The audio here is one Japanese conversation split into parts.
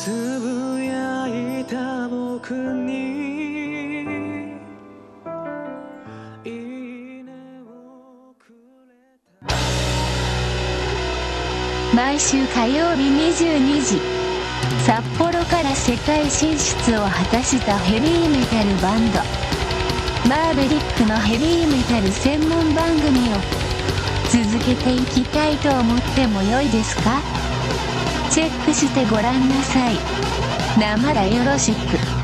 つぶやいた僕にいいねをくれた。 毎週火曜日22時、札幌から世界進出を果たしたヘビーメタルバンドマーベリックのヘビーメタル専門番組を続けていきたいと思ってもよいですか？チェックしてごらんなさい。なまらよろしく。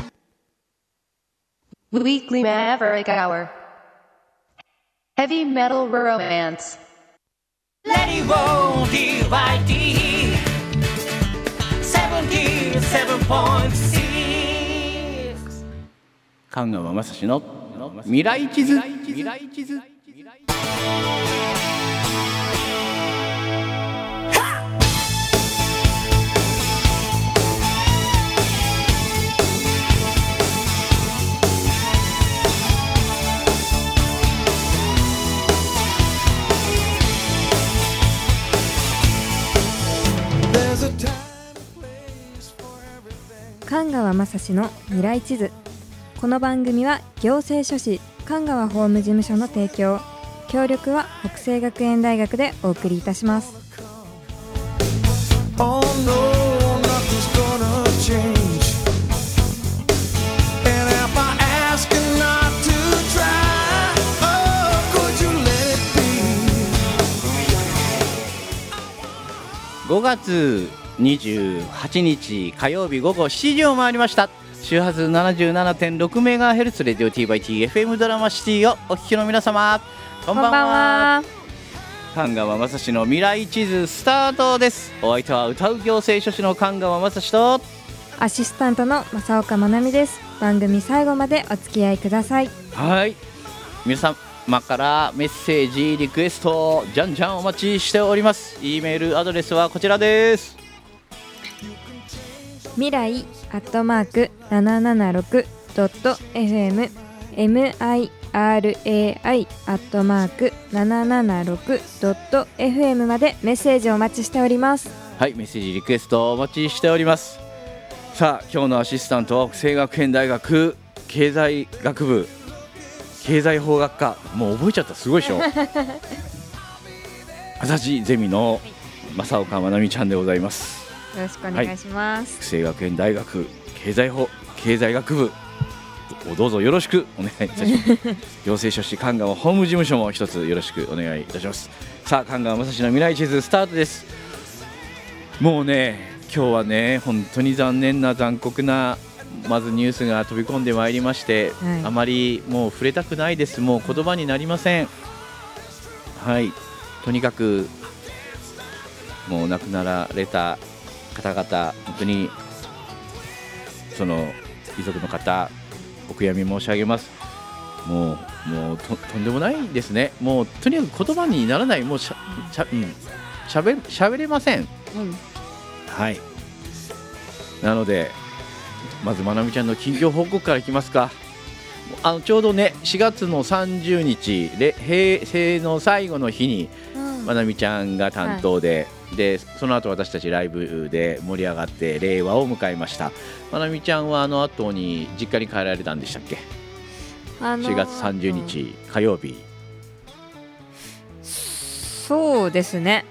Weekly Maverick Hour Heavy Metal Romance Lady Won't DYD 77.6 菅川雅史の未来地図。 菅川雅史の未来地図。この番組は行政書士菅川法務事務所の提供、協力は北星学園大学でお送りいたします。 Oh no, nothing's gonna change. And if I ask you not to try, oh, could you let it be? 5月28日火曜日午後7時を回りました。周波数 77.6MHz レディオ T/T FM ドラマシティをお聞きの皆様、こんばんは。菅川雅史の未来地図スタートです。お相手は歌う行政書士の菅川雅史とアシスタントの正岡まなみです。番組最後までお付き合いください。 はい、皆様からメッセージリクエストじゃんじゃんお待ちしております。 E メールアドレスはこちらです。 未来@776.fm mirai@776.fm までメッセージをお待ちしております。 はい、メッセージリクエストお待ちしております。さあ、今日のアシスタントは北星学園大学経済学部経済法学科、もう覚えちゃった、すごいでしょ朝日ゼミの正岡まなみちゃんでございます。 よろしくお願いします。 北星学園大学経済学部をどうぞよろしくお願いいたします行政書士菅川法務事務所も一つよろしくお願いいたします。さあ、菅川雅史の未来地図スタートです。もうね、今日はね、本当に残酷なまずニュースが飛び込んでまいりまして、 はい、 あまりもう触れたくないです。もう言葉になりません。はい、とにかくもう亡くなられた方々、本当にその遺族の方お悔やみ申し上げます。もう とんでもないですね。もうとにかく言葉にならない。もうしゃべれません、はい。なのでまずまなみちゃんの近況報告からいきますか。ちょうどね、4月の30日平成の最後の日に、まなみちゃんが担当で、でその後私たちライブで盛り上がって令和を迎えました。まなみちゃんは後に実家に帰られたんでしたっけ。4月30日火曜日。 そうですね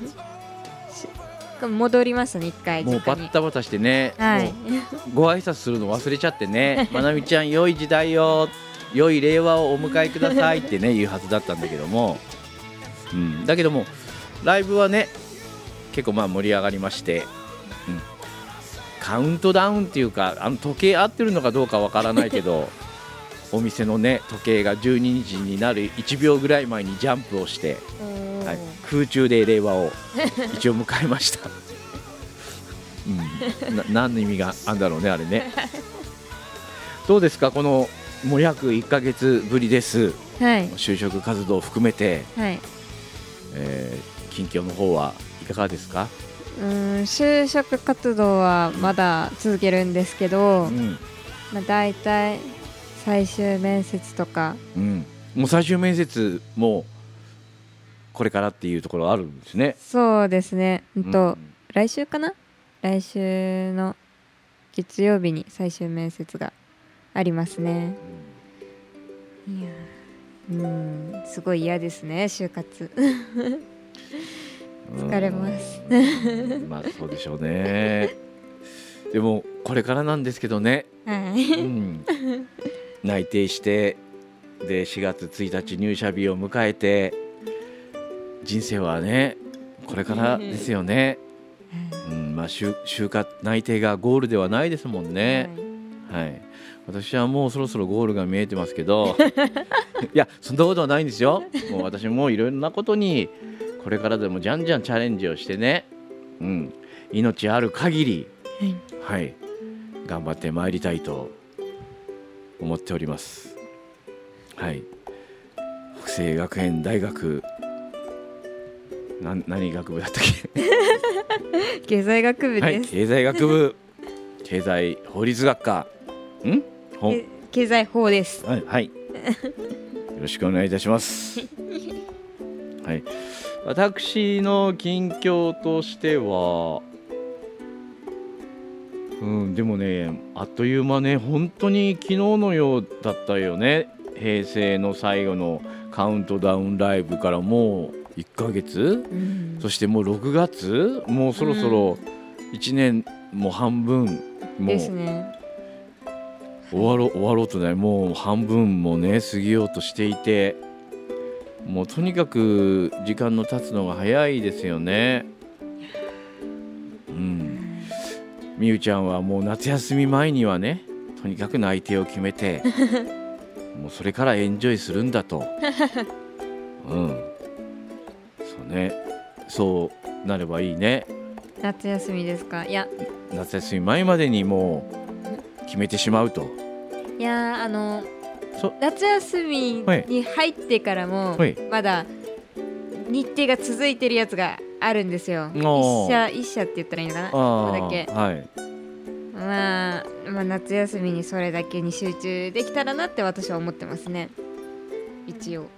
戻りますね、一回もうバッタバタしてね、 はい、 もうご挨拶するの忘れちゃってねまなみちゃん良い時代を良い令和をお迎えくださいってね言うはずだったんだけども、だけどもライブはね結構盛り上がりまして、カウントダウンっていうか時計合ってるのかどうかわからないけどお店のね時計が12時になる1秒ぐらい前にジャンプをして、はい、空中で令和を一応迎えました、何の意味があるんだろうね、あれねどうですか、このもう約1ヶ月ぶりです、 はい、 就職活動を含めて、 はい、 近況の方はいかがですか。 就職活動はまだ続けるんですけど、だいたい最終面接とか、 もう最終面接もこれからっていうところあるんですね。 そうですね、来週かな、来週の月曜日に最終面接がありますね。いやすごい嫌ですね、就活疲れますまあそうでしょうね。でもこれからなんですけどね、 はい、 内定してで4月1日入社日を迎えて、人生はねこれからですよね。まあ、就活内定がゴールではないですもんね。はい、私はもうそろそろゴールが見えてますけどいやそんなことはないんですよ。もう私もいろいろなことにこれからでもじゃんじゃんチャレンジをしてね、命ある限り、はい、頑張ってまいりたいと思っております。はい、北星学園大学何学部だったっけ経済学部です、 はい、経済学部経済法律学科経済法です。 はい、はい、よろしくお願いいたしますはい、私の近況としては、でもねあっという間ね、本当に昨日のようだったよね。平成の最後のカウントダウンライブからもう1ヶ月、そしてもう6月、もうそろそろ1年もう半分もうですね。 終わろうとね、もう半分もね過ぎようとしていて、もうとにかく時間の経つのが早いですよね。みゆちゃんはもう夏休み前にはね、とにかく内定を決めてもうそれからエンジョイするんだとそうね、そうなればいいね。 夏休みですか？いや夏休み前までにもう決めてしまうと。 いや夏休みに入ってからもまだ日程が続いてるやつがあるんですよ。一社って言ったらいいのかな、これだけ、はい、まあ夏休みにそれだけに集中できたらなって私は思ってますね、一応。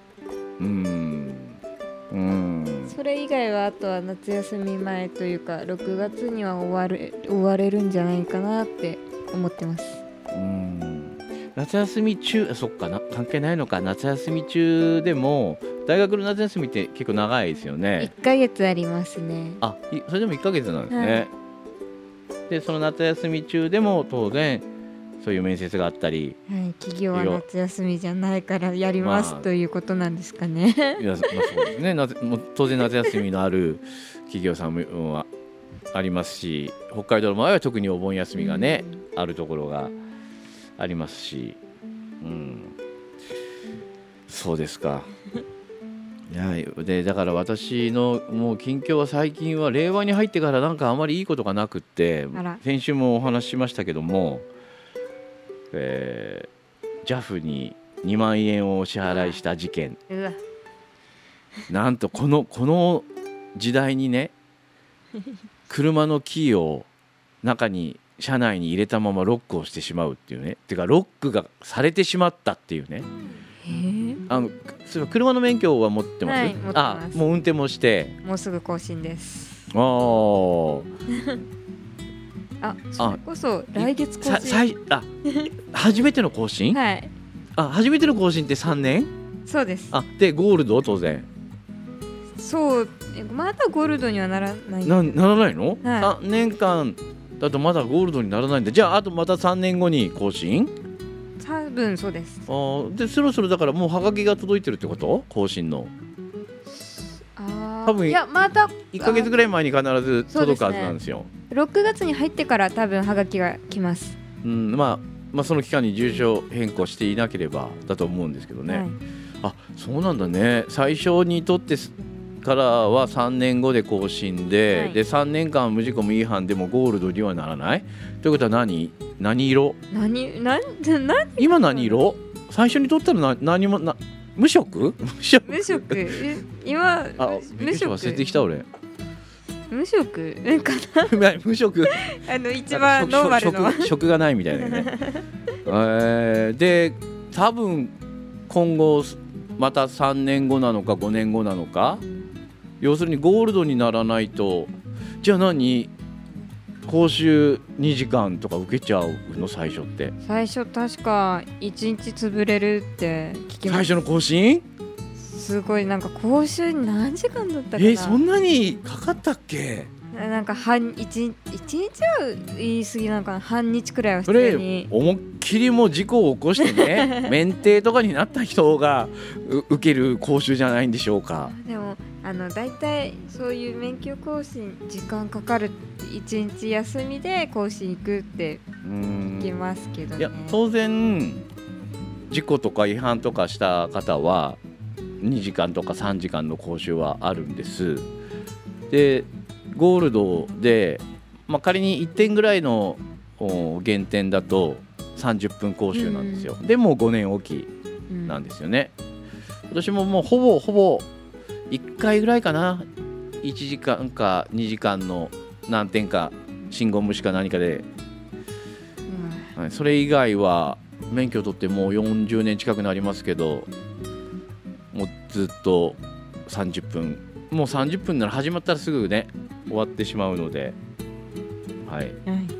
それ以外はあとは夏休み前というか6月には終われるんじゃないかなって思ってます。 夏休み中、そっかな、関係ないのか。夏休み中でも大学の夏休みって結構長いですよね。 1ヶ月ありますね。 それでも1ヶ月なんですね、でその夏休み中でも当然そういう面接があったり、 企業は夏休みじゃないからやります、ということなんですかね。 いや、そうですね。もう当然夏休みのある企業さんもはありますし、北海道の場合は特にお盆休みがね、あるところがありますし、そうですか。でだから私のもう近況は最近は令和に入ってからなんかあまりいいことがなくって、先週もお話ししましたけども、JAF に2万円をお支払いした事件。なんとこの時代にね車のキーを車内に入れたままロックをしてしまうっていうね。てかロックがされてしまったっていうね。車の免許は持ってます？ 持ってます。 もう運転もしてもうすぐ更新です。 それこそ来月更新。 初めての更新？はい。初めての更新って3年？ そうです。 でゴールド当然。 そう、まだゴールドにはならない。 ならないの？3年間だとまだゴールドにならないんだ。じゃああとまた3年後に更新？ 多分そうです。 でそろそろだからもうハガキが届いてるってこと？更新の。多分いやまだ 1ヶ月ぐらい前に必ず届くはずなんですよ。 6月に入ってから多分ハガキが来ます。 まあその期間に住所変更していなければだと思うんですけどね。そうなんだね。最初にとってからは3年後で更新で、で3年間無事故無違反でもゴールドにはならないということは何色？今何色？最初に取ったら何も無色今無色忘れてきた俺。 無色かな無色一番ノーマルの色がないみたいなね。で多分今後また3年後なのか5年後なのか、要するにゴールドにならないと、じゃあ何講習2時間とか受けちゃうの？最初って最初確か1日潰れるって聞きます。最初の講習すごいなんか講習に何時間だったかな。 そんなにかかったっけ？ なんか1日は言い過ぎなのかな。半日くらいは普通に思いっきりもう事故を起こしてね免停とかになった人が受ける講習じゃないんでしょうか。 でもだいたいそういう免許更新時間かかる。1日休みで更新行くって聞きますけどね。 いや当然事故とか違反とかした方は2時間とか3時間の講習はあるんです。でゴールドで、仮に1点ぐらいの減点だと30分講習なんですよ。でもう5年おきなんですよね。私ももうほぼ1回ぐらいかな、1時間か2時間の何点か信号無視か何かで、それ以外は免許取ってもう40年近くなりますけど、もうずっと30分、もう30分なら始まったらすぐね終わってしまうので、はい、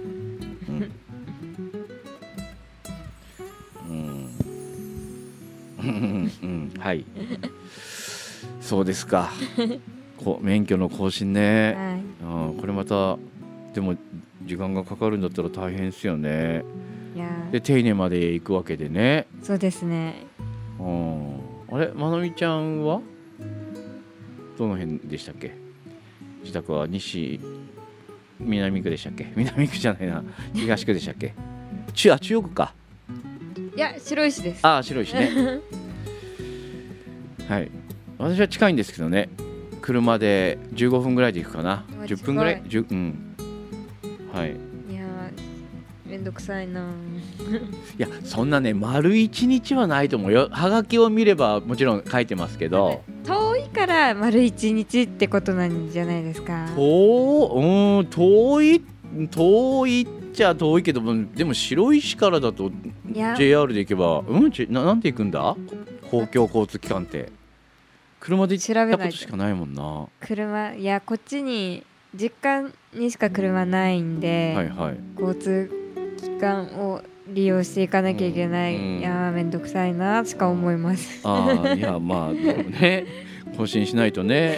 はい、そうですか免許の更新ね、これまたでも時間がかかるんだったら大変ですよね。で手稲まで行くわけでね。 そうですね。 あれまなみちゃんはどの辺でしたっけ？自宅は南区でしたっけ？南区じゃないな、東区でしたっけ？中央区か。 いや白石です。 白石ねはい、私は近いんですけどね、車で15分ぐらいで行くかな。10分ぐらい、はい。 いやめんどくさいな。いやそんなね丸1日はないと思うよ。はがきを見ればもちろん書いてますけど、 遠いから丸1日ってことなんじゃないですか。 遠いっちゃ遠いけど、でも白石からだと JR で行けば、なんて行くんだ公共交通機関って。車で行ったことしかないもんな。 いやこっちに実家にしか車ないんで、交通機関を利用していかなきゃいけない、いやめんどくさいなしか思います。 いやでもね更新しないとね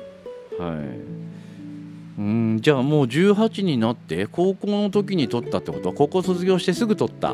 はいじゃあもう18になって高校の時に取ったってこと？高校卒業してすぐ取った？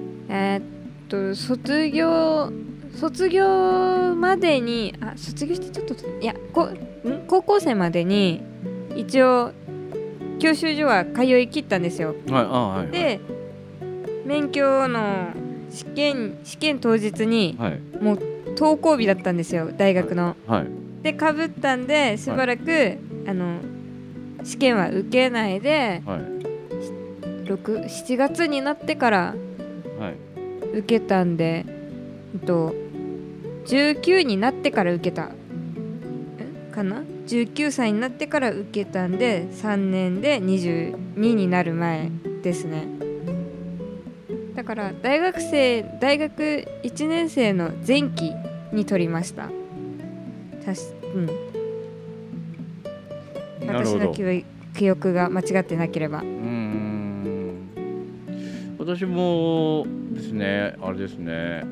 卒業までに卒業してちょっと高校生までに一応教習所は通い切ったんですよ。で免許の試験当日に、もう登校日だったんですよ、大学の。でかぶったんでしばらく、試験は受けないで、7月になってから受けたんで、19になってから受けたかな。19歳になってから受けたんで3年で22になる前ですね。だから大学1年生の前期に取りました。私の記憶が間違ってなければ。 私もですね、あれですね、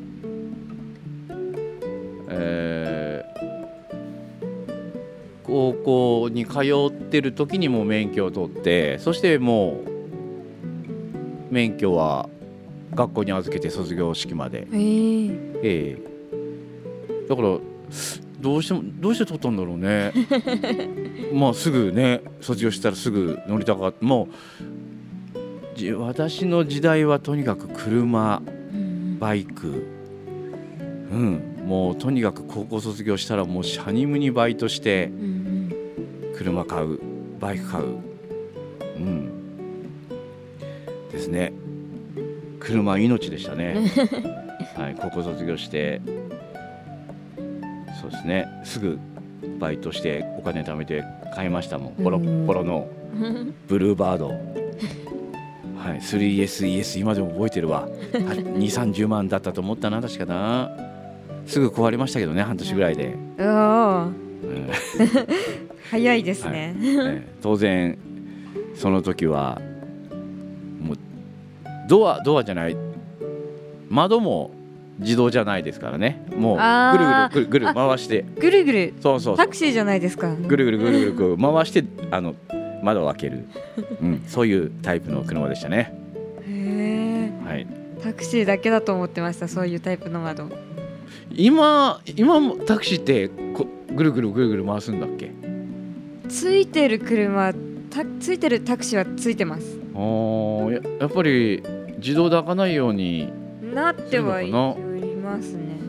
高校に通ってる時にも免許を取って、そしてもう免許は学校に預けて卒業式まで、だからどうして取ったんだろうねまあすぐね卒業したらすぐ乗りたかった。もう私の時代はとにかく車、バイク、もうとにかく高校卒業したらもうシャニムにバイトして、車買う、バイク買う、ですね。車命でしたねはい、高校卒業してそうですね、すぐバイトしてお金貯めて買いましたもん。ポロのブルーバードはい、3SES 今でも覚えてるわ2、30万だったと思ったな、確かな。すぐ壊れましたけどね、半年ぐらいで。 早いですね、 当然その時はもうドアじゃない、窓も自動じゃないですからね。もうぐるぐる回して、 ぐるぐる、 そうタクシーじゃないですか。 ぐるぐるぐるぐる回して窓を開ける、そういうタイプの車でしたね。 へー、はい、タクシーだけだと思ってました、そういうタイプの窓。 今もタクシーってぐるぐるぐるぐる回すんだっけ？ ついてる車、ついてるタクシーはついてます。 やっぱり自動で開かないようになってはいますね。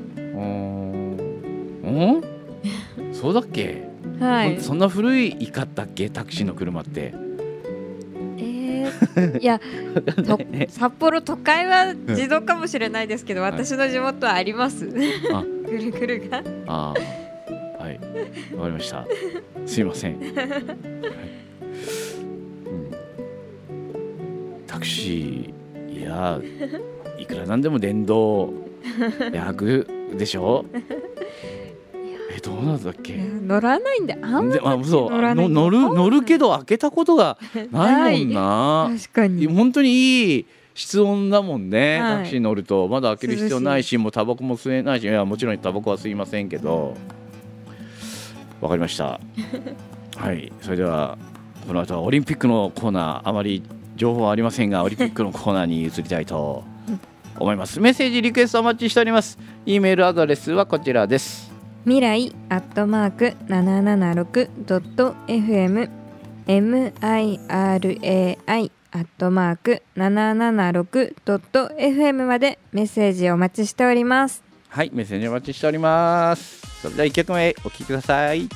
そうだっけ？はい。そんな古いかったっけ、タクシーの車って。 いや札幌都会は自動かもしれないですけど、私の地元はあります。ぐるぐるが。はい、 わかりました。すいません。タクシー、いやいくらなんでも電動楽でしょ。どうなんだっけ？ 乗らないんで、あんまり乗るけど開けたことがないもんな。 確かに本当にいい室温だもんね、タクシー乗ると。まだ開ける必要ないし、もうタバコも吸えないし、いやもちろんタバコは吸いませんけど。わかりました。はい、それではこの後はオリンピックのコーナー、あまり情報はありませんがオリンピックのコーナーに移りたいと思います。メッセージリクエストお待ちしております。 E メールアドレスはこちらです。 未来@776.fm mirai@776.fm までメッセージをお待ちしております。 はい、メッセージお待ちしております。それでは1曲目お聴きください。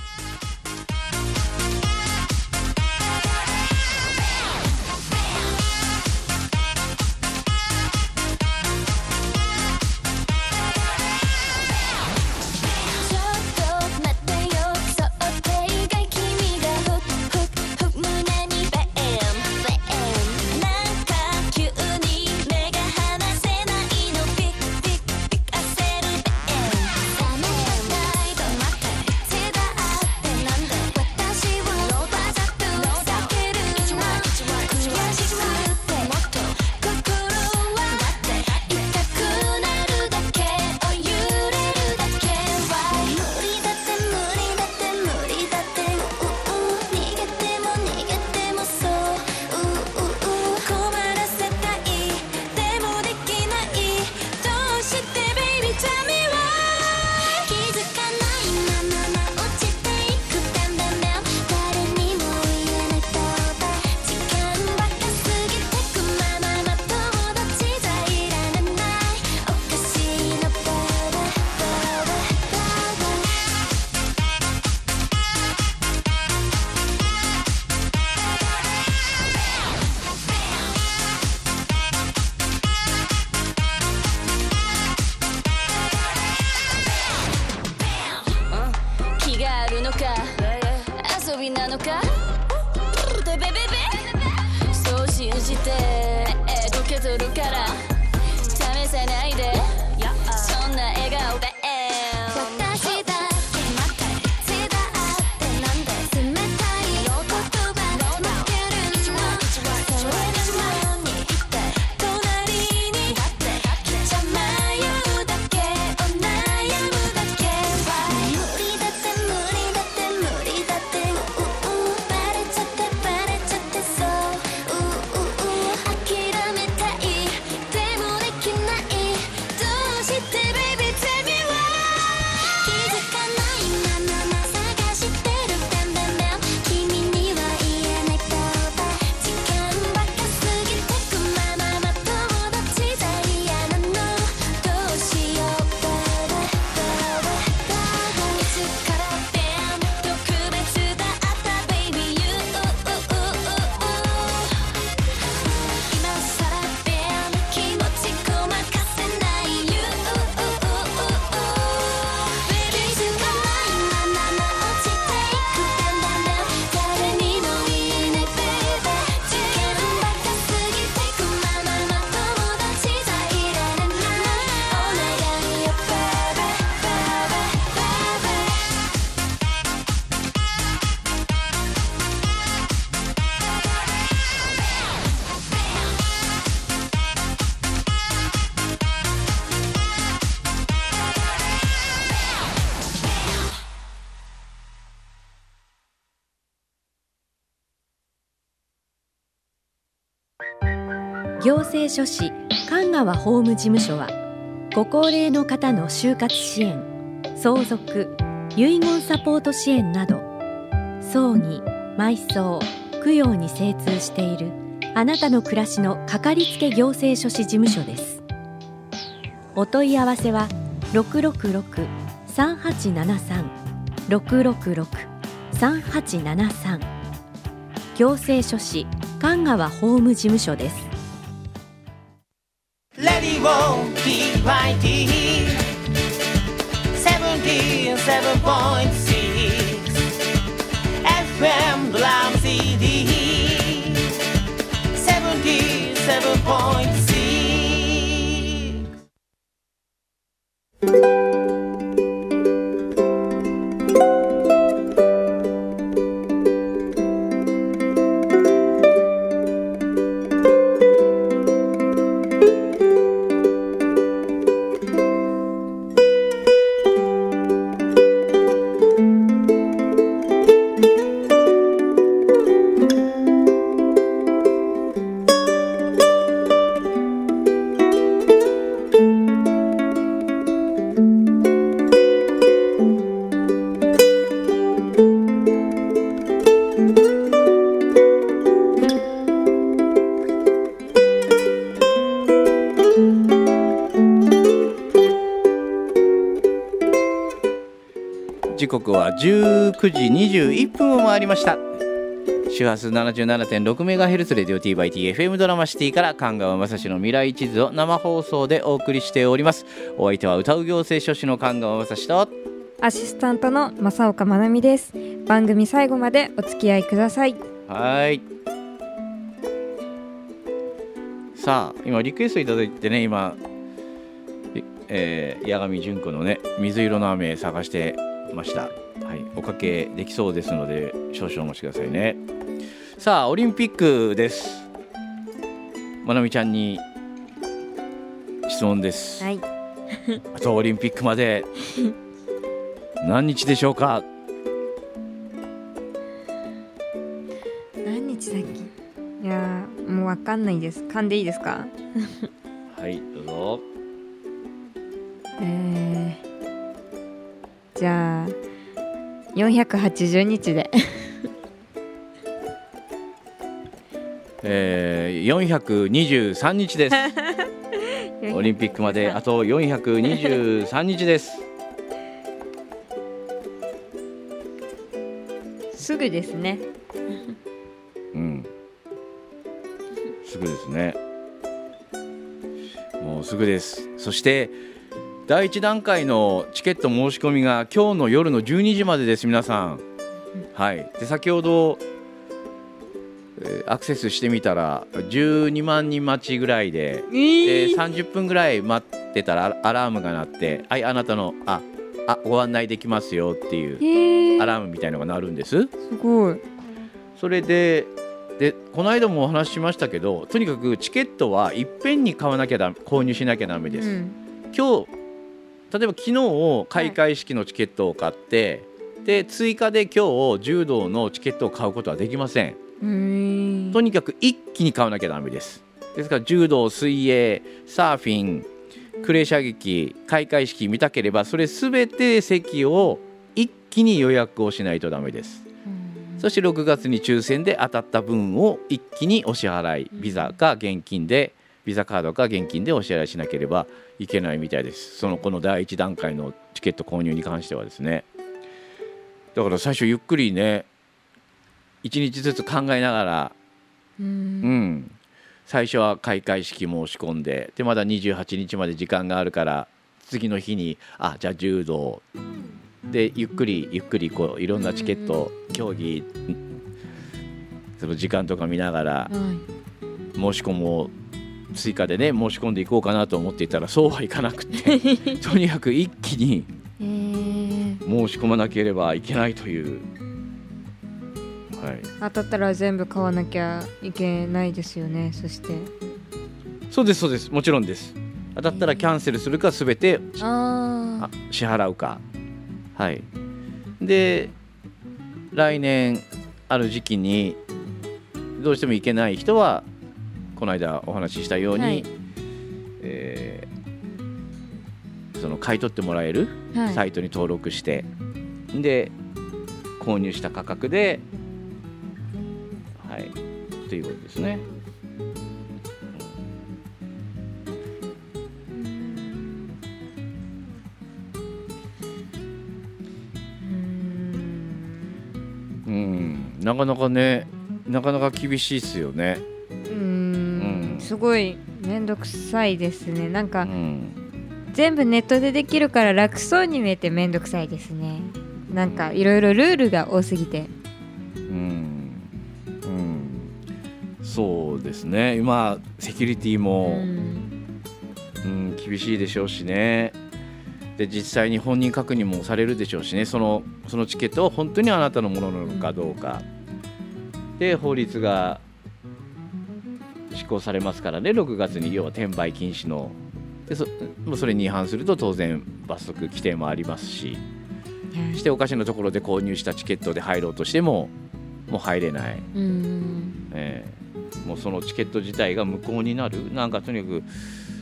「 行政書士神川法務事務所は、ご高齢の方の就活支援、相続、遺言サポート支援など、葬儀、埋葬、供養に精通しているあなたの暮らしのかかりつけ行政書士事務所です。お問い合わせは 666-3873 666-3873 行政書士神川法務事務所です。 レディオ TYT 77.6 FM ドラム CD 77.6。 時刻は19時21分を回りました。周波数 77.6MHz レディオ TYT FM ドラマシティから神川雅史の未来地図を生放送でお送りしております。お相手は歌う行政書士の神川雅史とアシスタントの正岡まなみです。番組最後までお付き合いください。 はい。さあ今リクエストいただいてね、今八神純子のね水色の雨探してました。はい、おかけできそうですので少々お待ちくださいね。さあオリンピックです。まなみちゃんに質問です。 はい。 あとオリンピックまで何日でしょうか。 何日だっけ。いやもうわかんないです。噛んでいいですか。 はいどうぞ。 じゃあ480日で 423日です。オリンピックまであと423日です。 すぐですね。 うん、すぐですね。もうすぐです。そして第1段階のチケット申し込みが今日の夜の12時までです。皆さん、はい、で先ほど、アクセスしてみたら12万人待ちぐらいで、で30分ぐらい待ってたらアラームが鳴って、はい、あなたのご案内できますよっていうアラームみたいなのが鳴るんです。 すごい。それでこの間もお話ししましたけど、とにかくチケットはいっぺんに購入しなきゃダメです。今日例えば昨日開会式のチケットを買って、で追加で今日柔道のチケットを買うことはできません。とにかく一気に買わなきゃダメです。ですから柔道、水泳、サーフィン、クレー射撃、開会式見たければそれすべて席を一気に予約をしないとダメです。そして6月に抽選で当たった分を一気にお支払い、ビザか現金で、ビザカードか現金でお支払いしなければいけないみたいです。この第1段階のチケット購入に関してはですね。だから最初ゆっくりね1日ずつ考えながら、最初は開会式申し込んで、でまだ28日まで時間があるから次の日にじゃあ柔道でゆっくりこういろんなチケット、競技その時間とか見ながら申し込もう、追加でね申し込んでいこうかなと思っていたらそうはいかなくてとにかく一気に申し込まなければいけないという、 当たったら全部買わなきゃいけないですよね。そしてそうですもちろんです。当たったらキャンセルするか全て支払うか。で来年ある時期にどうしても行けない人はこの間お話ししたように、はい、その買い取ってもらえるサイトに登録して、はい、で購入した価格で、はい、ということですね。なかなかね、なかなか厳しいですよね。 すごいめんどくさいですね。なんか、全部ネットでできるから楽そうに見えてめんどくさいですね。なんかいろいろルールが多すぎて。 そうですね。今セキュリティも、厳しいでしょうしね。で実際に本人確認もされるでしょうしね。そのチケットは本当にあなたのものなのかどうか、で法律が施行されますからね。6月に要は転売禁止ので それに違反すると当然罰則規定もありますし、しておかしなところで購入したチケットで入ろうとしてももう入れない、もうそのチケット自体が無効になる。なんかとにかく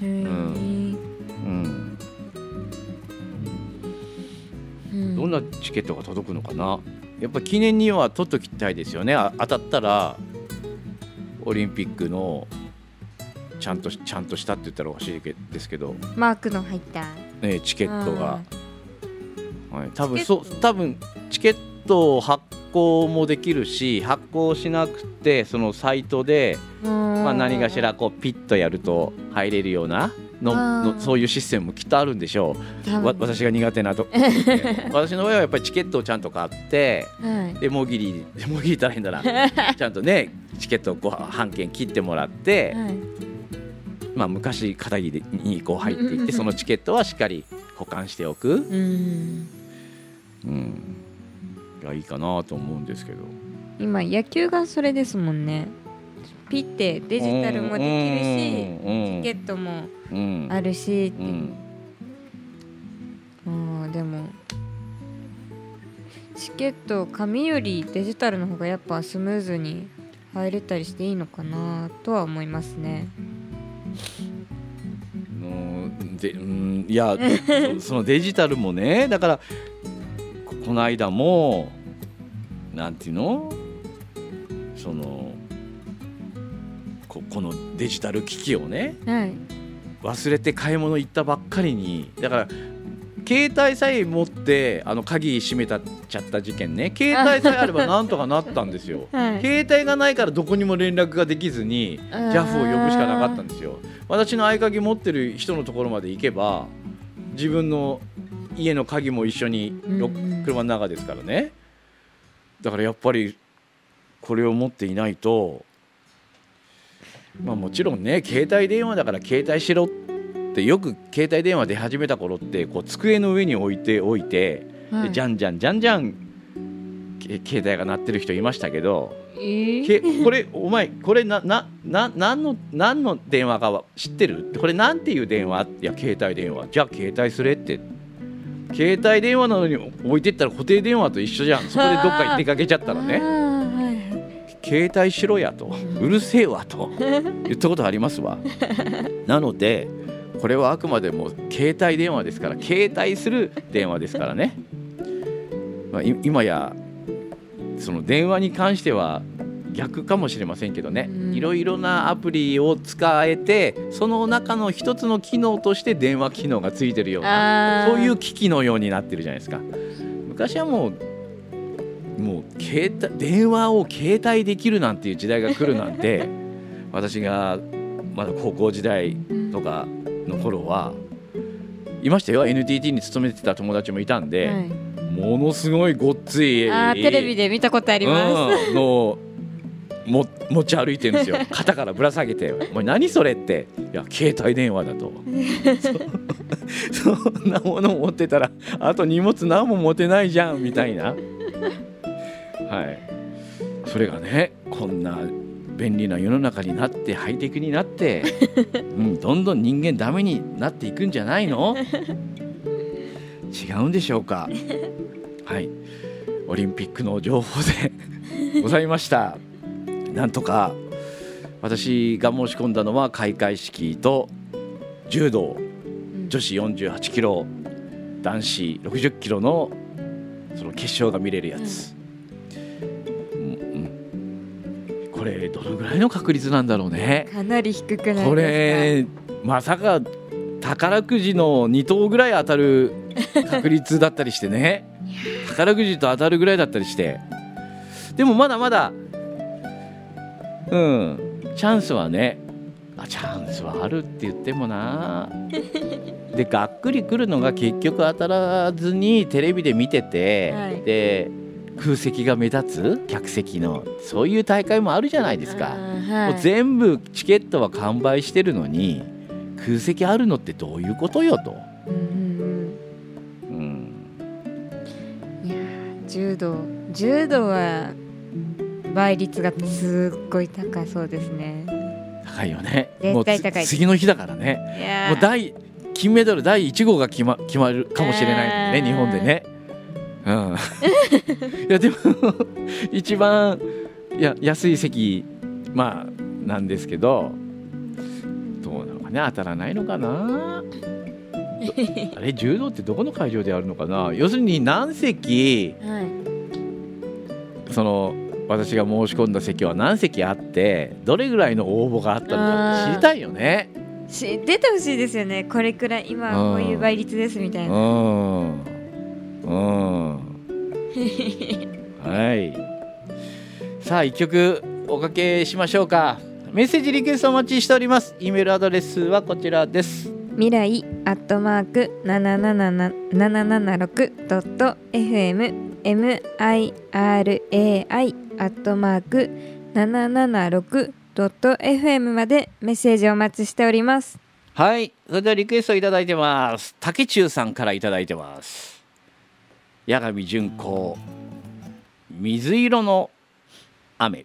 どんなチケットが届くのかな。やっぱ記念には取っときたいですよね。当たったらオリンピックのちゃんとしたって言ったらおかしいですけど、 マークの入った、 チケットが、はい、多分チケットを発行もできるし、発行しなくてそのサイトで、何かしらこうピッとやると入れるようなのそういうシステムもきっとあるんでしょう。私が苦手なと私の場合はやっぱりチケットをちゃんと買って、でもぎり大変だなちゃんとねチケットをこう半券切ってもらって、昔片桐にこう入っていって、そのチケットはしっかり保管しておく、がいいかなと思うんですけど、 今野球がそれですもんね。ピッてデジタルもできるし、チケットもあるしって、でもチケット紙よりデジタルの方がやっぱスムーズに入れたりしていいのかなとは思いますね。 いやそのデジタルもね、だからこの間もなんていうの、そのこのデジタル機器をね、忘れて買い物行ったばっかりに、だから携帯さえ持って鍵閉めちゃった事件ね。携帯さえあればなんとかなったんですよ、携帯がないからどこにも連絡ができずに JAF を呼ぶしかなかったんですよ。私の合鍵持ってる人のところまで行けば自分の家の鍵も一緒に車の中ですからね。だからやっぱりこれを持っていないと、もちろんね携帯電話だから携帯しろってよく携帯電話出始めた頃ってこう机の上に置いておいて、でじゃんじゃん携帯が鳴ってる人いましたけど、これお前これ何の電話か知ってる？これなんていう電話？いや携帯電話。じゃあ携帯すれって。携帯電話なのに置いてったら固定電話と一緒じゃん。そこでどっかに出かけちゃったらね、携帯しろやと、うるせえわと言ったことありますわ。なのでこれはあくまでも携帯電話ですから、携帯する電話ですからね。今やその電話に関しては逆かもしれませんけどね、いろいろなアプリを使えて、その中の一つの機能として電話機能がついてるような、そういう機器のようになってるじゃないですか。昔はもう電話を携帯できるなんていう時代が来るなんて私がまだ高校時代とかの頃はいましたよ。 NTT に勤めてた友達もいたんで、ものすごいごっついテレビで見たことあります、 の持ち歩いてるんですよ。肩からぶら下げてお前何それって、いや携帯電話だとそんなもの持ってたらあと荷物何も持てないじゃんみたいなそれがねこんな便利な世の中になってハイテクになって、どんどん人間ダメになっていくんじゃないの？違うんでしょうか。オリンピックの情報でございました。なんとか私が申し込んだのは開会式と柔道、女子48キロ、男子60キロのその決勝が見れるやつ、これどのぐらいの確率なんだろうね。 かなり低くないですか。 これまさか宝くじの2等ぐらい当たる確率だったりしてね宝くじと当たるぐらいだったりして、でもまだまだチャンスはね、チャンスはあるって言ってもなでがっくりくるのが結局当たらずにテレビで見てて、はい、で空席が目立つ客席のそういう大会もあるじゃないですか、はい、もう全部チケットは完売してるのに空席あるのってどういうことよと、 いや柔道は倍率がすっごい高そうですね。 高いよね。 絶対高い。 もう次の日だからね。もう金メダル第1号が決まるかもしれないね、日本でね。いやでも一番安い席なんですけど、どうなのかね、当たらないのかなあれ柔道ってどこの会場でやるのかな。要するに何席、その私が申し込んだ席は何席あってどれぐらいの応募があったのか知りたいよね。 出てほしいですよね。これくらい今こういう倍率ですみたいな。 はい。さあ1曲おかけしましょうか。メッセージリクエストお待ちしております。 E メールアドレスはこちらです。 未来@776.fm mirai@776.fm までメッセージをお待ちしております。 はい、それではリクエストいただいてます。竹中さんからいただいてます。八神純子、水色の雨。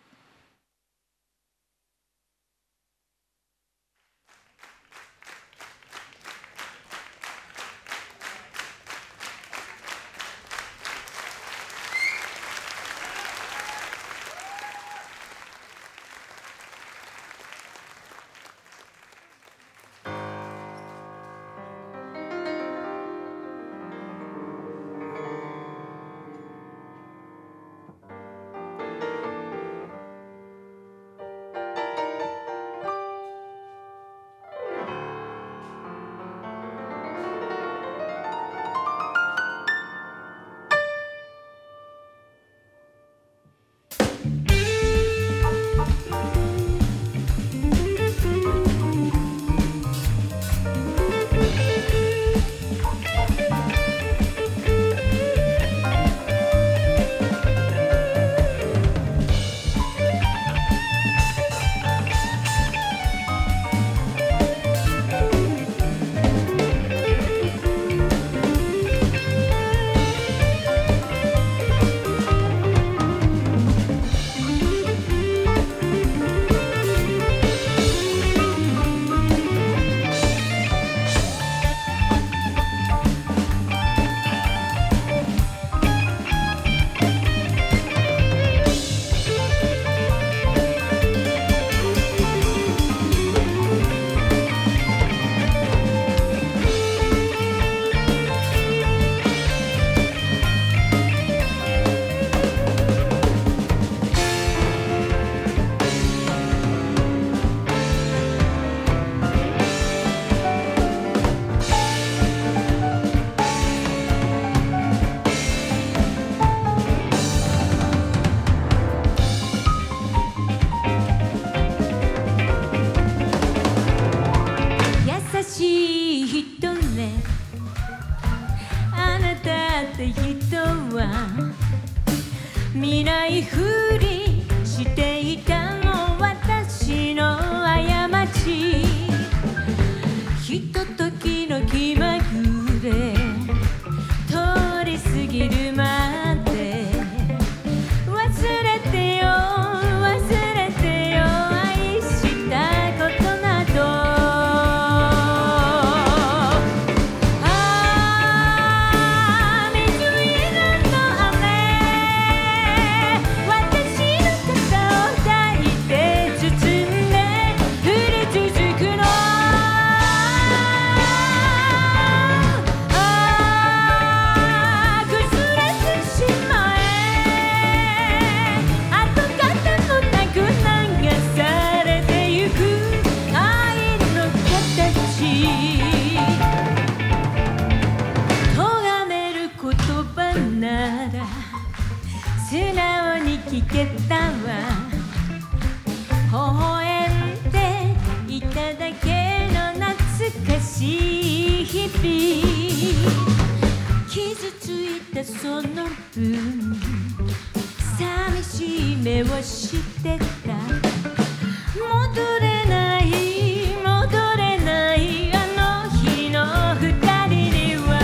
けたわ微笑んでいただけの懐かしい日々傷ついたその分寂しい目をしてた戻れない戻れないあの日の二人には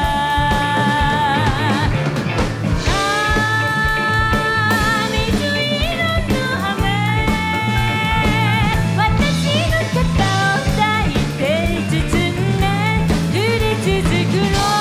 水色の雨私の肩を抱いて包んで降り続くの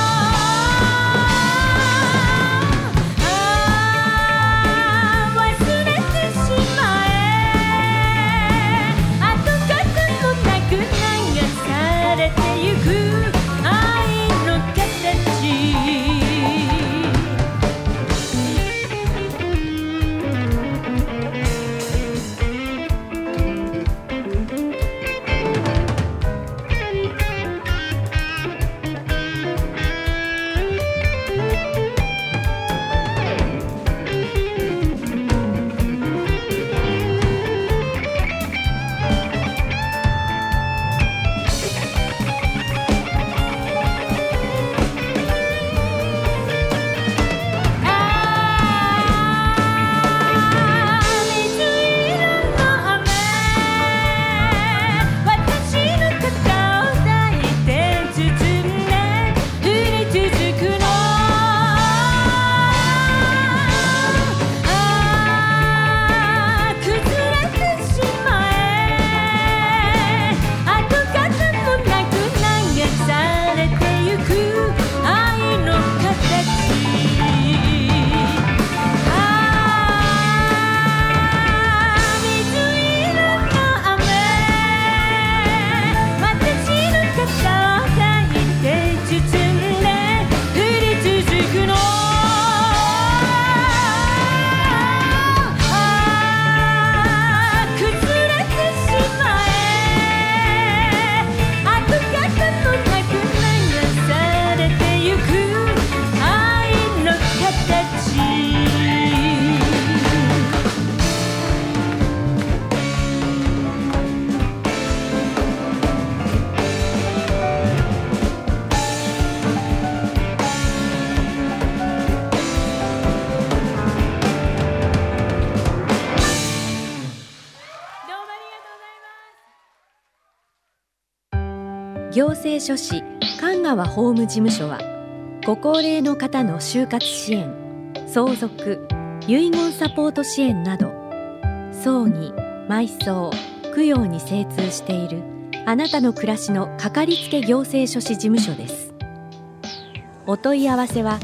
行政書士神川法務事務所はご高齢の方の就活支援、相続、遺言サポート支援など葬儀、埋葬、供養に精通しているあなたの暮らしのかかりつけ行政書士事務所です。お問い合わせは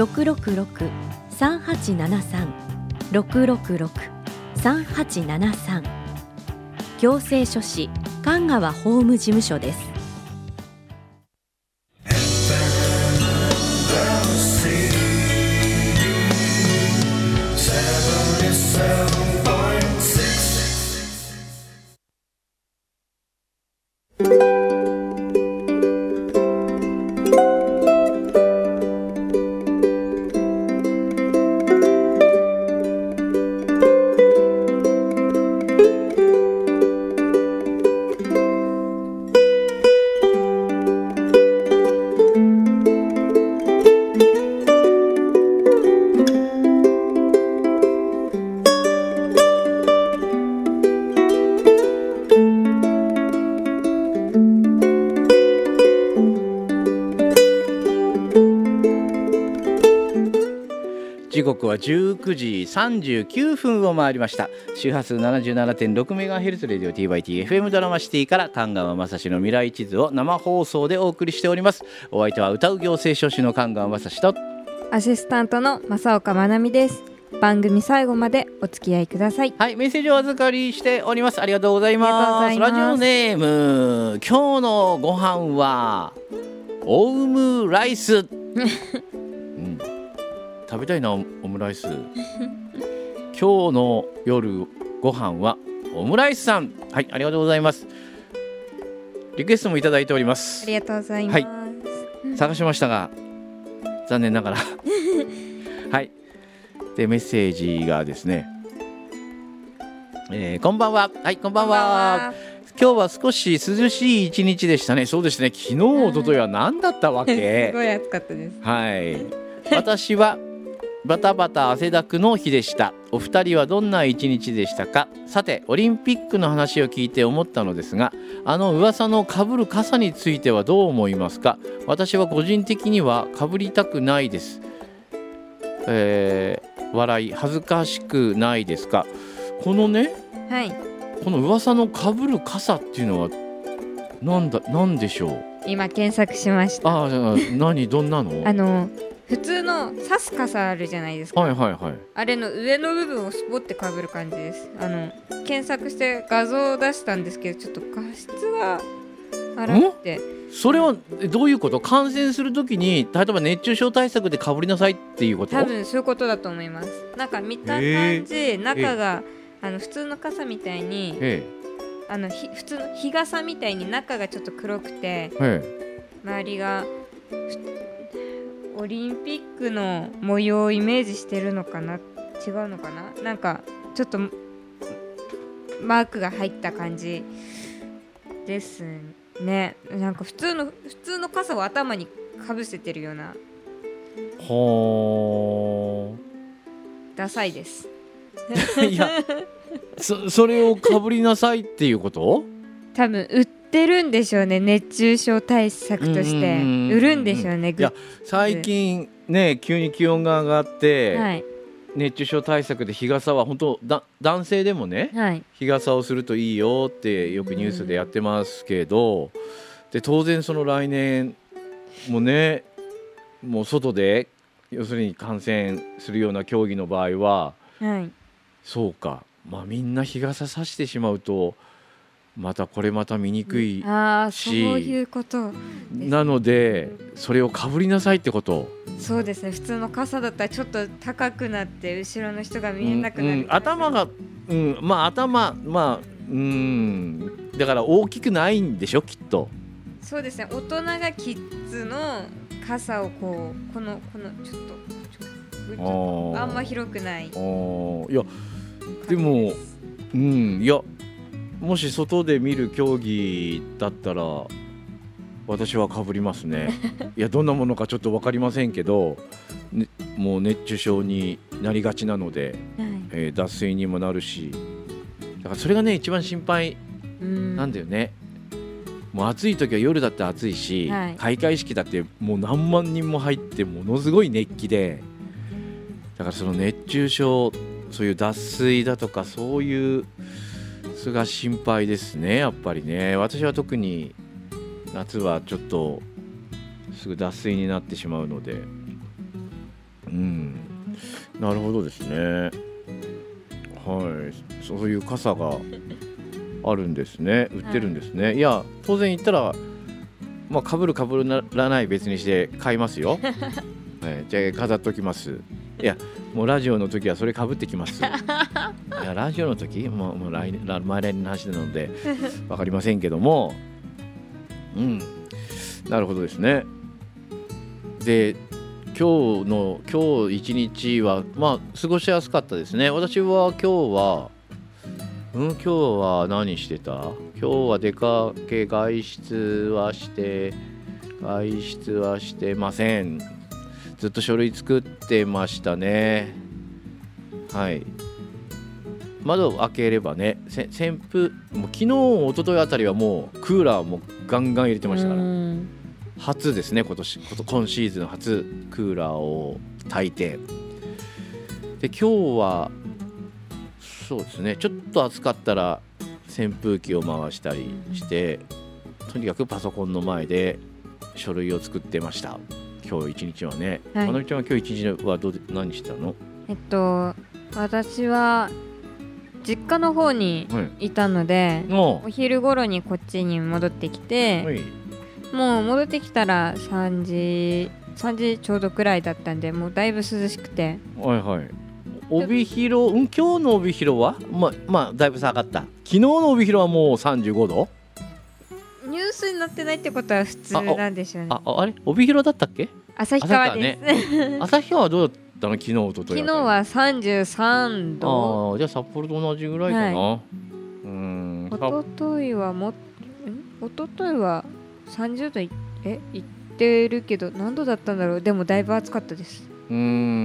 666-3873 666-3873 行政書士神川法務事務所です。 時刻は19時39分を回りました。周波数 77.6MHz レディオ TYT-FM ドラマシティから神川雅史の未来地図を生放送でお送りしております。お相手は歌う行政書士の神川雅史とアシスタントの正岡まなみです。番組最後までお付き合いください。 はい、メッセージをお預かりしております。ありがとうございます。ラジオネーム、今日のご飯はオウムライス、食べたいなオムライス今日の夜ご飯はオムライスさん、はい、ありがとうございます。リクエストもいただいております。 ありがとうございます、はい、 探しましたが残念ながらはい、 でメッセージがですね、こんばんは。はい、こんばんは。今日は少し涼しい一日でしたね。そうですね、昨日一昨日は何だったわけすごい暑かったです。 はい、私はバタバタ汗だくの日でした。お二人はどんな一日でしたか？さて、オリンピックの話を聞いて思ったのですが、噂のかぶる傘についてはどう思いますか？私は個人的にはかぶりたくないです。笑い、恥ずかしくないですか？このね、 はい、 この噂のかぶる傘っていうのはなんでしょう？ 今検索しました。 どんなの？ 普通の刺す傘あるじゃないですか。 はいはいはい。 あれの上の部分をスポってかぶる感じです。検索して画像を出したんですけど、ちょっと画質が荒くて。 それはどういうこと？感染するときに例えば熱中症対策でかぶりなさいっていうこと？ 多分そういうことだと思います。なんか見た感じ、中が普通の傘みたいに、普通の日傘みたいに中がちょっと黒くて、周りがオリンピックの模様をイメージしてるのかな？違うのかな？なんかちょっとマークが入った感じですね。なんか普通の傘を頭にかぶせてるような。ダサいです。 いや、それをかぶりなさいっていうこと？ 多分売ってるんでしょうね。熱中症対策として売るんでしょうね。 いや、最近ね、急に気温が上がって、 はい、 熱中症対策で日傘は本当男性でもね、 はい、 日傘をするといいよってよくニュースでやってますけど、で当然その来年もね、もう外で要するに感染するような競技の場合は、 はい、 そうか、みんな日傘さしてしまうとまた見にくいし、 そういうことなのでそれをかぶりなさいってこと。 そうですね。普通の傘だったらちょっと高くなって後ろの人が見えなくなる、 頭が、だから大きくないんでしょ、きっと。 そうですね。大人がキッズの傘をこのちょっとあんま広くない。いやでもいや、もし外で見る競技だったら私はかぶりますね。いや、どんなものかちょっと分かりませんけど、もう熱中症になりがちなので、脱水にもなるし、だからそれがね一番心配なんだよね。もう暑い時は夜だって暑いし、開会式だってもう何万人も入ってものすごい熱気で、だからその熱中症、そういう脱水だとかそういうそれが心配ですね、やっぱりね。私は特に夏はちょっとすぐ脱水になってしまうので、なるほどですね。はい、そういう傘があるんですね、売ってるんですね。いや、当然言ったらかぶるかぶらない別にして買いますよ。じゃあ飾っときます。いや、もうラジオの時はそれかぶってきます。いや、ラジオの時もう前年の話なので分かりませんけども、なるほどですね。で、今日一日は過ごしやすかったですね。私は今日は何してた？今日は外出はしてません。ずっと書類作ってましたね。はい。窓を開ければね、扇風、もう昨日一昨日あたりはもうクーラーもガンガン入れてましたから、初ですね、今シーズン初クーラーを焚いて、で今日はそうですね、ちょっと暑かったら扇風機を回したりして、とにかくパソコンの前で書類を作ってました。今日一日はね。まなみちゃんは今日一日は何してたの？ 私は実家の方にいたので、お昼頃にこっちに戻ってきて、もう戻ってきたら3時ちょうどくらいだったんで、もうだいぶ涼しくて、 帯広、今日の帯広はだいぶ下がった。昨日の帯広はもう35度。 ニュースになってないってことは普通なんでしょうね。 あれ帯広だったっけ？ 旭川です。 旭川はどうだっったの？昨日おととい。 昨日は33度。 じゃあ札幌と同じぐらいかな。 おとといは30度いってるけど何度だったんだろう。でもだいぶ暑かったです。 と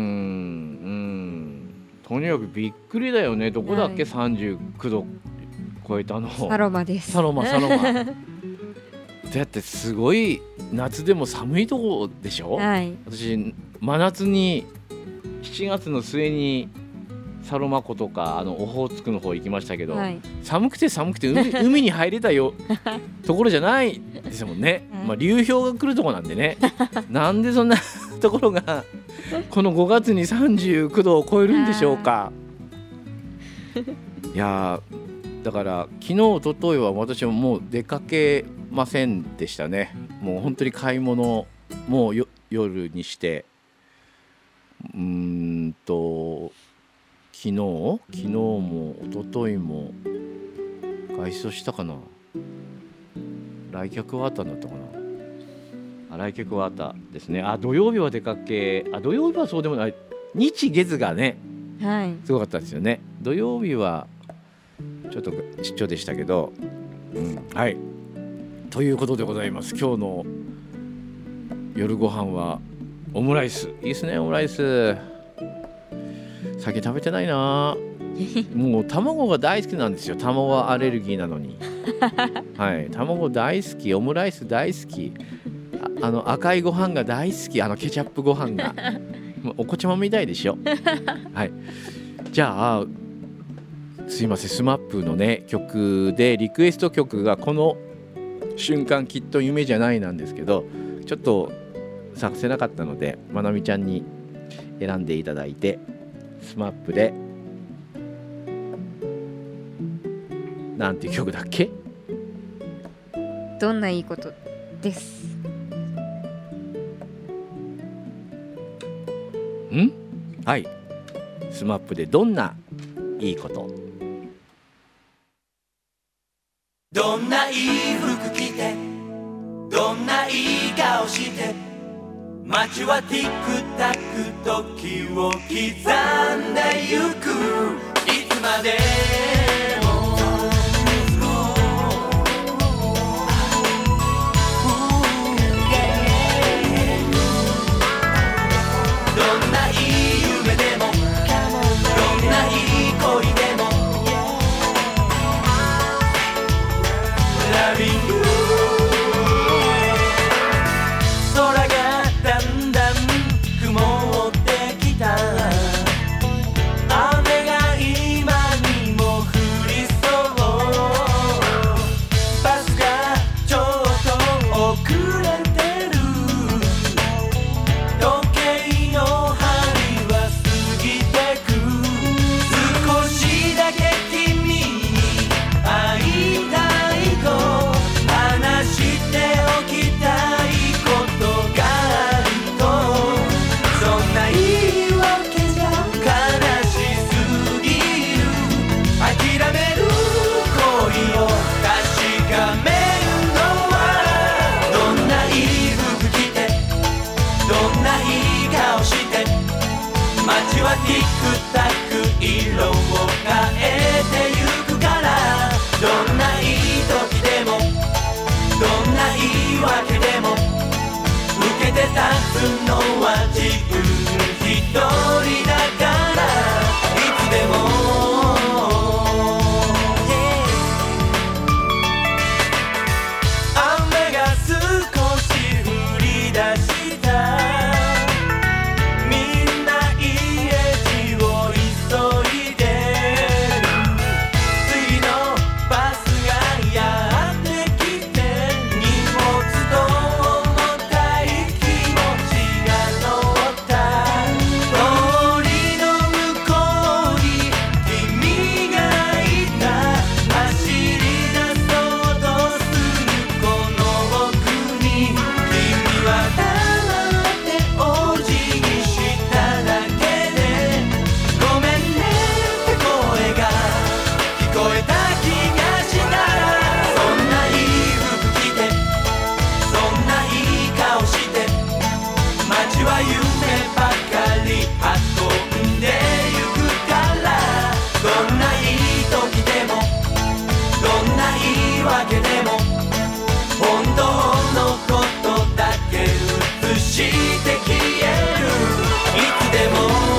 にかくびっくりだよね。どこだっけ、39度超えたの。 サロマです。 サロマだってすごい夏でも寒いとこでしょ、 はい、 私真夏に7月の末にサロマ湖とかオホーツクの方行きましたけど、はい、寒くて海に入れたよところじゃないですもんね、流氷が来るとこなんでねなんでそんなところがこの5月に39度を超えるんでしょうかいやだから昨日おとといは私ももう出かけませんでしたね。もう本当に買い物もう夜にして昨日もおとといも外出したかな。来客はあったんだったかな。来客はあったですね。土曜日は出かけ、土曜日はそうでもない。日月がね、はい、すごかったですよね。土曜日はちょっと出張でしたけど、はいということでございます。今日の夜ご飯はオムライス。いいですね、オムライス。最近食べてないなもう卵が大好きなんですよ。卵アレルギーなのにはい、卵大好き、オムライス大好き、赤いご飯が大好き、ケチャップご飯がお子ちゃまみたいでしょはい、じゃあすいません、スマップのね曲でリクエスト曲がこの瞬間きっと夢じゃないなんですけど、ちょっと探せなかったのでまなみちゃんに選んでいただいて、スマップでなんていう曲だっけ？ どんないいことです。 はい、スマップでどんないいこと。 どんないい服着て、どんないい顔して、街はティックタック時を刻んでゆく。いつまでもどんないい夢でも、どんないい恋でも、Loving you。 空がだんだん曇ってきた。雨が今にも降りそう。バスがちょっと遅れてる。時計の針は過ぎてく。少しだけ君に会いたいと話しておきたいことがあると。そんないいわけじゃ悲しすぎる。諦める恋を確かめるのは、どんないい服着て、どんないい顔して、街はティックタック色を変えてゆくから。どんないい時でも、どんないいわけでも、受けて立つのは自分一人だから。いつでも雨が少し降り出した。みんな家路をんないい時でもどんないいわけでも本当のことだけ映して消えるいつでも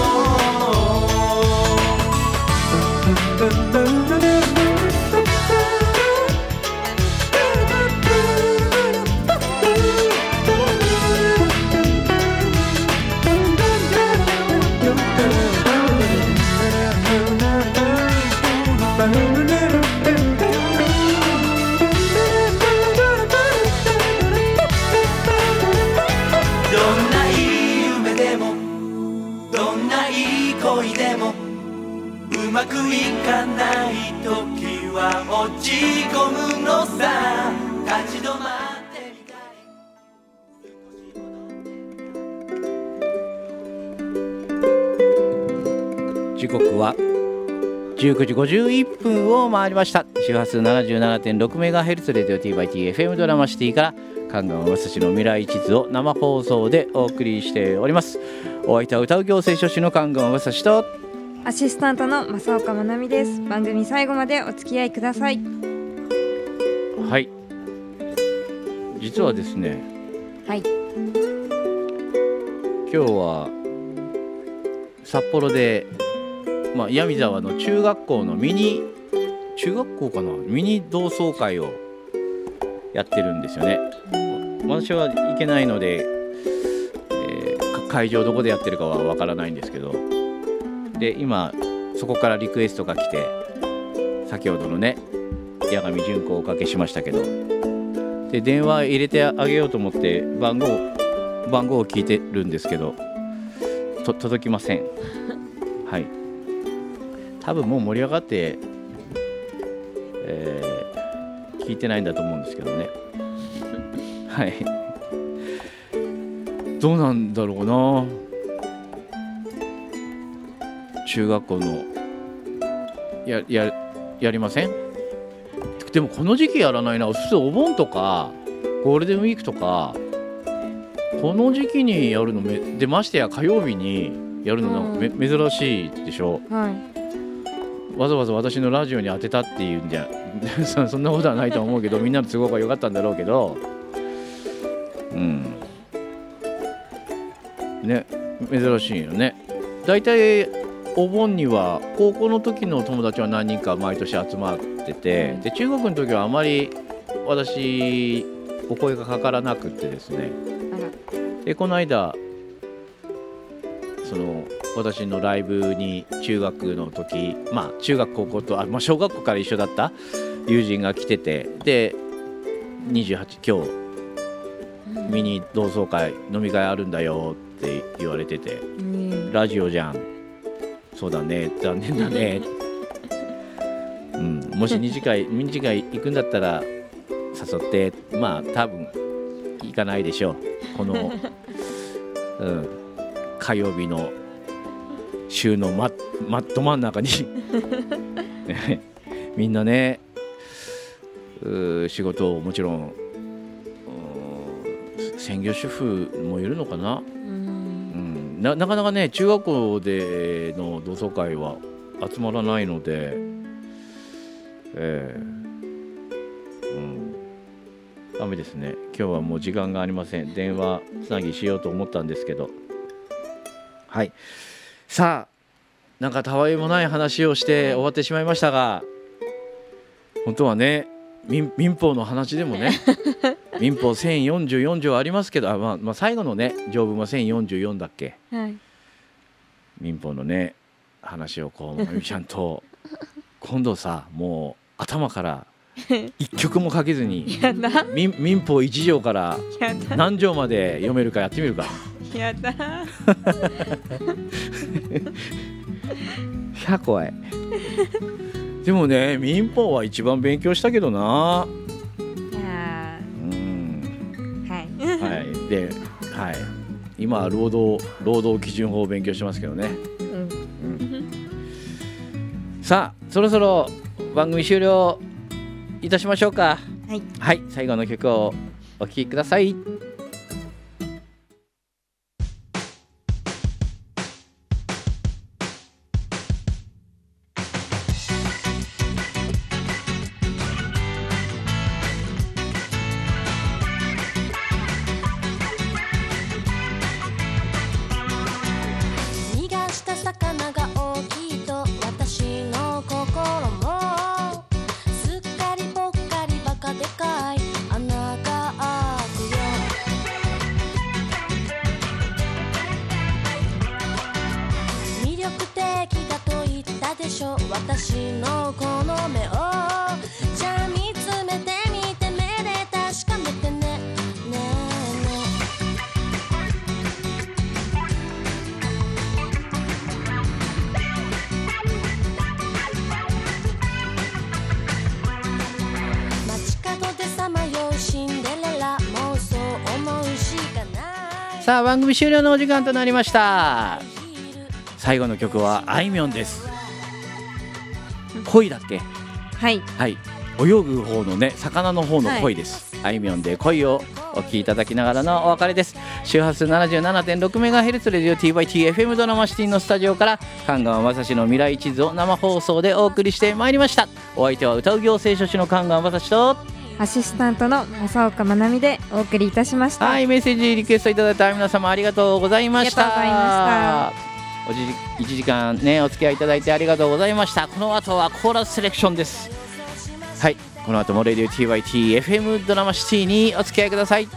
うまくいかない時は落ち込むのさ立ち止まってみたい時刻は19時51分を回りました。周波数 77.6MHz レディオ T/T FM ドラマシティから神川雅史の未来地図を生放送でお送りしております。お相手は歌う行政書士の神川雅史とアシスタントの正岡まなみです。番組最後までお付き合いください。 はい、実はですね、 はい、 今日は札幌で、闇沢の中学校の中学校かなミニ同窓会をやってるんですよね。私は行けないので、会場どこでやってるかはわからないんですけど、で今そこからリクエストが来て、先ほどのね八神純子をおかけしましたけど、で電話入れてあげようと思って番号を聞いてるんですけど届きません。はい、多分もう盛り上がって、聞いてないんだと思うんですけどね。はい、どうなんだろうな。中学校のやりません？でもこの時期やらないな。普通お盆とかゴールデンウィークとかこの時期にやるので、ましてや火曜日にやるの珍しいでしょ、 はい、 わざわざ私のラジオに当てたっていうんじゃそんなことはないと思うけど、みんなの都合が良かったんだろうけど、ね、珍しいよね。だいたいお盆には高校の時の友達は何人か毎年集まってて、で中学の時はあまり私お声がかからなくってですね、でこの間その私のライブに中学の時、中学高校と小学校から一緒だった友人が来てて、で28今日ミニ同窓会飲み会あるんだよって言われてて、ラジオじゃん、そうだね、残念だねもし二次会行くんだったら誘って、多分行かないでしょう、この、火曜日の週のマット真ん中にみんなね、仕事をもちろん専業主婦もいるのかな、なかなかね中学校での同窓会は集まらないので、ダメですね。今日はもう時間がありません。電話つなぎしようと思ったんですけど、はい、さあなんかたわいもない話をして終わってしまいましたが、本当はね民法の話でもね民法1044条ありますけど、最後のね条文は1044だっけ、 はい、 民法のね話をまゆみちゃんと今度さ、もう頭から一曲もかけずに民法1条から何条まで読めるかやってみるか。 やだ 100怖いでもね民法は一番勉強したけどな。はい、で、はい、今は労働基準法を勉強してますけどね、さあそろそろ番組終了いたしましょうか。 はい、 はい、最後の曲をお聴きください。 私のこの目をじゃあ見つめてみて目で確かめてねねえねえ街角でさまようシンデレラもうそう思うしかない。 さあ番組終了のお時間となりました。最後の曲はあいみょんです。恋だっけ。 はいはい、泳ぐ方のね、魚の方の恋です、はい、あいみょんで恋をお聴きいただきながらのお別れです。周波数 77.6MHz レディオ TYT-FM ドラマシティのスタジオから神川雅史の未来地図を生放送でお送りしてまいりました。お相手は歌う行政書士の神川雅史とアシスタントの正岡まなみでお送りいたしました。 はい、メッセージリクエストいただいた皆様ありがとうございました。 ありがとうございました。 1時間ねお付き合いいただいてありがとうございました。この後はコーラスセレクションです。はい、この後もレディオ TYT-FM ドラマシティにお付き合いください。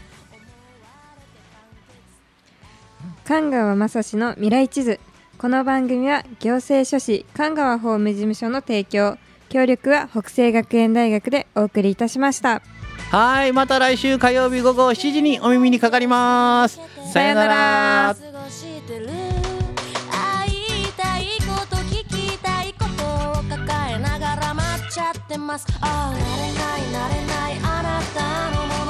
神川雅史の未来地図。この番組は行政書士神川法務事務所の提供、協力は北西学園大学でお送りいたしました。 はい、また来週火曜日午後7時にお耳にかかります。さよなら。 ああ、なれないなれないあなたのもの